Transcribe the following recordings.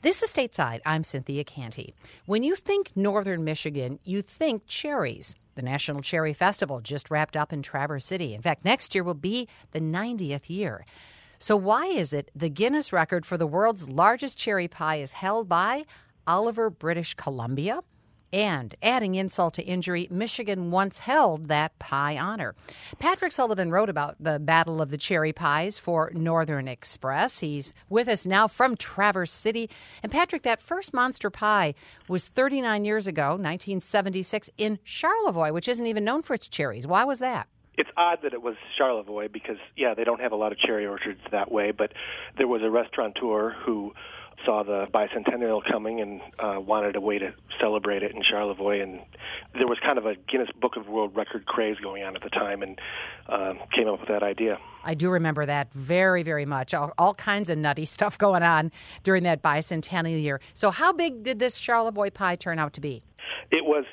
This is Stateside. I'm Cynthia Canty. When you think northern Michigan, you think cherries. The National Cherry Festival just wrapped up in Traverse City. In fact, next year will be the 90th year. So why is it the Guinness record for the world's largest cherry pie is held by Oliver, British Columbia? And adding insult to injury, Michigan once held that pie honor. Patrick Sullivan wrote about the Battle of the Cherry Pies for Northern Express. He's with us now from Traverse City. And Patrick, that first monster pie was 39 years ago, 1976, in Charlevoix, which isn't even known for its cherries. Why was that? It's odd that it was Charlevoix because, they don't have a lot of cherry orchards that way, but there was a restaurateur who saw the bicentennial coming and wanted a way to celebrate it in Charlevoix, and there was kind of a Guinness Book of World Record craze going on at the time, and came up with that idea. I do remember that very, very much. All kinds of nutty stuff going on during that bicentennial year. So how big did this Charlevoix pie turn out to be? It was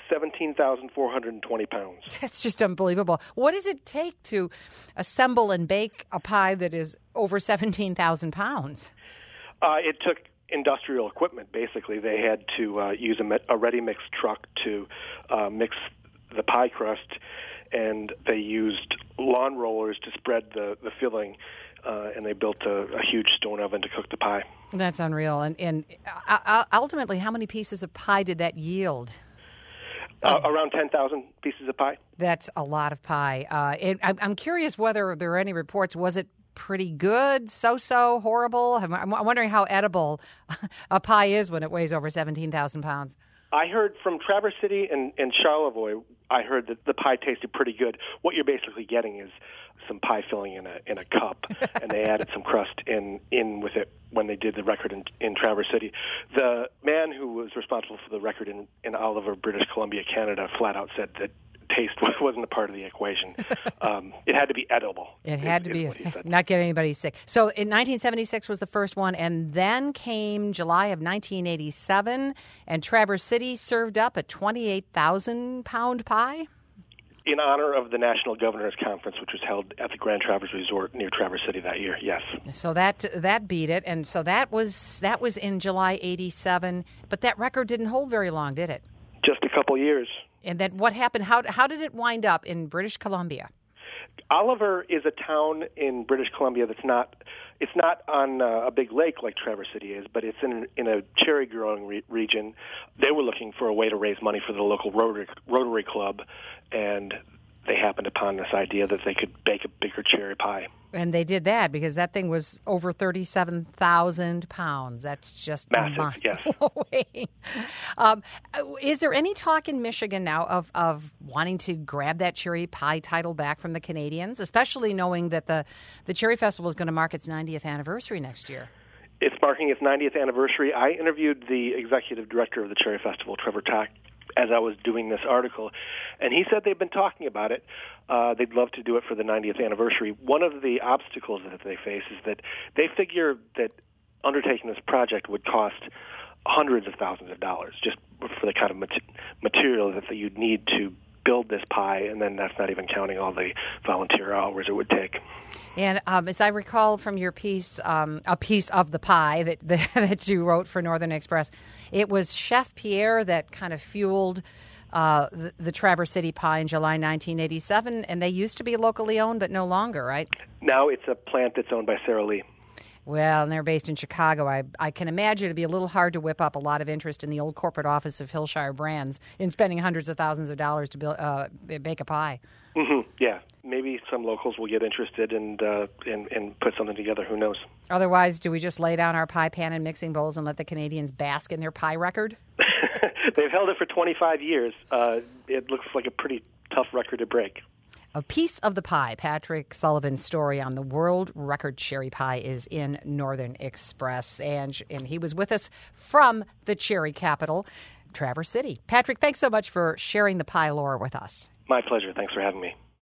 17,420 pounds. That's just unbelievable. What does it take to assemble and bake a pie that is over 17,000 pounds? It took industrial equipment, basically. They had to use a ready-mix truck to mix the pie crust, and they used lawn rollers to spread the filling, and they built a huge stone oven to cook the pie. That's unreal. And ultimately, how many pieces of pie did that yield? Around 10,000 pieces of pie. That's a lot of pie. I'm curious whether there are any reports. Was it pretty good, so-so, horrible? I'm wondering how edible a pie is when it weighs over 17,000 pounds. I heard from Traverse City and Charlevoix, I heard that the pie tasted pretty good. What you're basically getting is some pie filling in a cup, and they added some crust in with it when they did the record in Traverse City. The man who was responsible for the record in Oliver, British Columbia, Canada, flat out said that taste wasn't a part of the equation. It had to be edible. It had to be, not get anybody sick. So in 1976 was the first one, and then came July of 1987, and Traverse City served up a 28,000-pound pie? In honor of the National Governors Conference, which was held at the Grand Traverse Resort near Traverse City that year, yes. So that beat it, and so that was in July 87, but that record didn't hold very long, did it? Just a couple years. And then what happened? How did it wind up in British Columbia? Oliver is a town in British Columbia it's not on a big lake like Traverse City is, but it's in a cherry growing region. They were looking for a way to raise money for the local Rotary Club, and they happened upon this idea that they could bake a bigger cherry pie. And they did that because that thing was over 37,000 pounds. That's just massive, yes. Is there any talk in Michigan now of wanting to grab that cherry pie title back from the Canadians, especially knowing that the Cherry Festival is going to mark its 90th anniversary next year? It's marking its 90th anniversary. I interviewed the executive director of the Cherry Festival, Trevor Tack, as I was doing this article, and he said they've been talking about it. They'd love to do it for the 90th anniversary. One of the obstacles that they face is that they figure that undertaking this project would cost hundreds of thousands of dollars just for the kind of material that you'd need to build this pie, and then that's not even counting all the volunteer hours it would take. And as I recall from your piece, a piece of the pie that you wrote for Northern Express, it was Chef Pierre that kind of fueled the Traverse City pie in July 1987, and they used to be locally owned, but no longer, right? Now it's a plant that's owned by Sara Lee. Well, and they're based in Chicago. I can imagine it'd be a little hard to whip up a lot of interest in the old corporate office of Hillshire Brands in spending hundreds of thousands of dollars to bake a pie. Mm-hmm. Yeah, maybe some locals will get interested and put something together. Who knows? Otherwise, do we just lay down our pie pan and mixing bowls and let the Canadians bask in their pie record? They've held it for 25 years. It looks like a pretty tough record to break. A piece of the pie. Patrick Sullivan's story on the world record cherry pie is in Northern Express, and he was with us from the cherry capital, Traverse City. Patrick, thanks so much for sharing the pie lore with us. My pleasure. Thanks for having me.